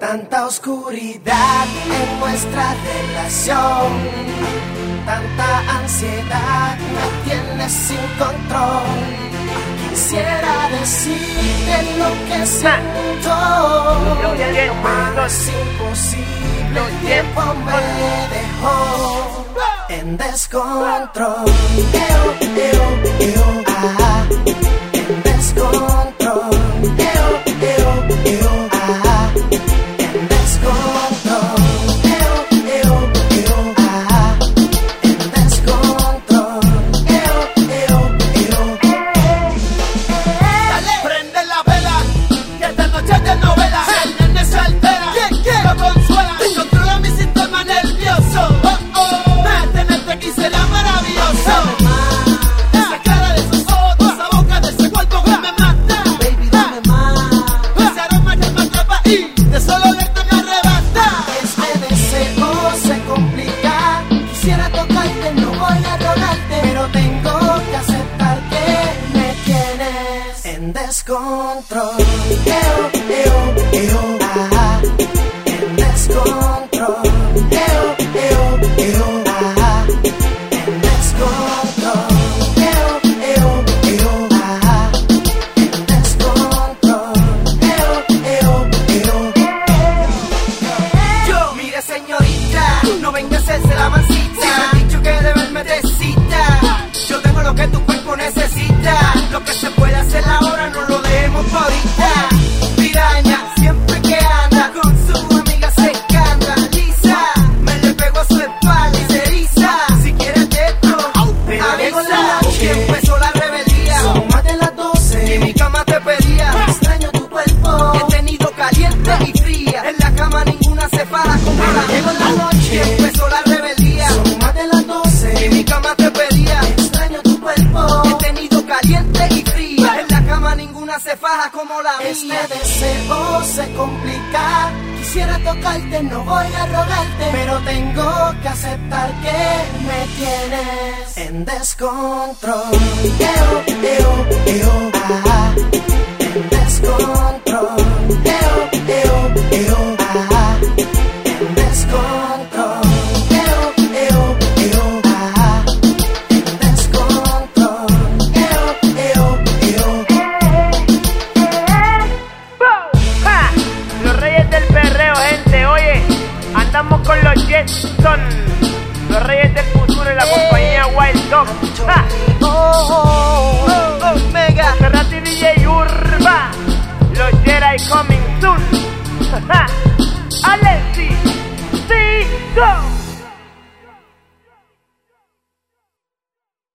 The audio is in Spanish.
Tanta oscuridad en nuestra relación, tanta ansiedad me tiene sin control. Quisiera decirte lo que siento, pero es imposible, el tiempo me dejó en descontrol. En descontrol. Descontrol, en descontrol, en descontrol, en descontrol. Yo, mire señorita, no venga a hacerse la mansita. Si me han dicho que de verme de cita, yo tengo lo que tu cuerpo necesita. Lo que se puede hacer ahora no lo dejemos pa' ahorita. Piraña, siempre que anda con su amiga se escandaliza. Me le pego a su espalda y se eriza. Si quieres de esto, avisa. Que empezó la rebeldía. Son más de las 12 y mi cama te pedía. Extraño tu cuerpo, he tenido caliente y fría. En la cama ninguna se para como la llego en la noche. Empezó la rebeldía. Son más de las 12 y mi cama te pedía. Extraño tu cuerpo, he tenido caliente y fría. En la cama ninguna se faja como la mía. Este deseo se complica. Quisiera tocarte, no voy a rogarte, pero tengo que aceptar que me tienes en descontrol. En descontrol. En descontrol. Andamos con los Jetson, los reyes del futuro y la compañía Wild Dog. Mega Ferrati DJ Urba, los Jedi coming soon. Alexi, sí, go.